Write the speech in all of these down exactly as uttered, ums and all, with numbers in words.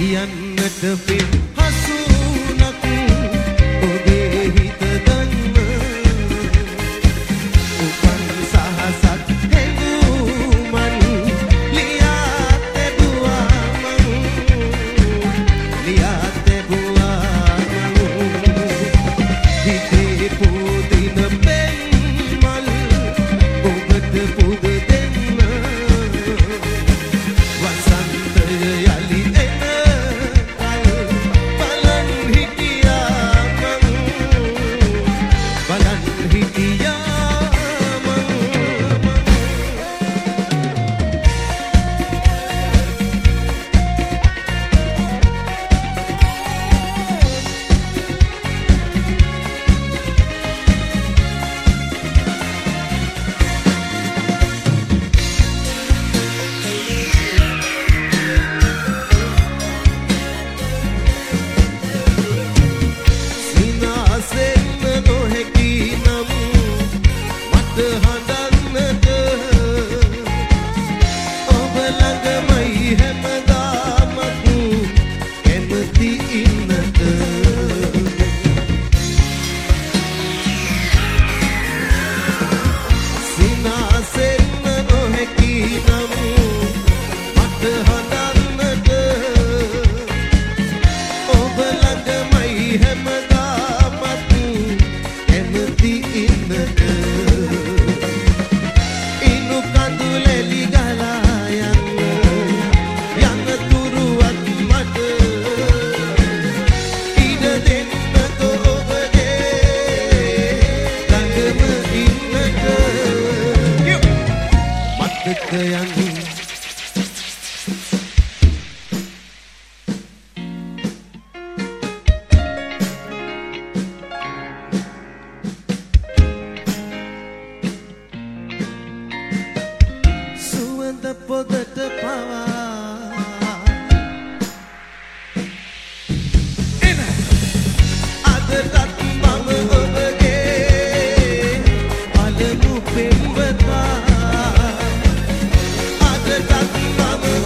ලියන්නට පෙම් හසුනක් ඔබේ හිත දන්න උපන් සහසත් හැඟුමන් ලියා තැබුවා මං ලියා තැබුවා මං හිතේ පුදින පෙම් මල් ඔබට පුද දෙන්න වසන්තය යලි එන කල් බලන් හිටියා මං බලන් හිටියා මං සිනාසෙන්න නොහැකි නම් මට හඬන්නට ඔබ ළඟමයි හැමදාමත් කැමති ඉන්නට සිනාසෙන්න නොහැකි නම් මට හඬන්නට ඔබ ළඟමයි හැමදාමත් කැමති ඉන්නට ඉනු කඳුලැලි ගලා යන්න යන තුරුවත් මට ඉඩ දෙන්නකෝ ඔබගේ ළඟම ඉන්නට මතකයන් සුවඳ පොදට පවා එන අදටත් මම ඔබගේ පළමු පෙම්වතා අදටත් මම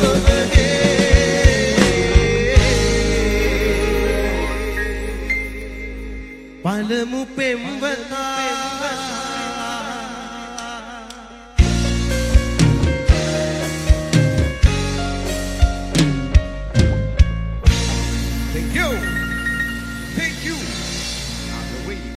ඔබගේ පළමු පෙම්වතා Thank you. Thank you.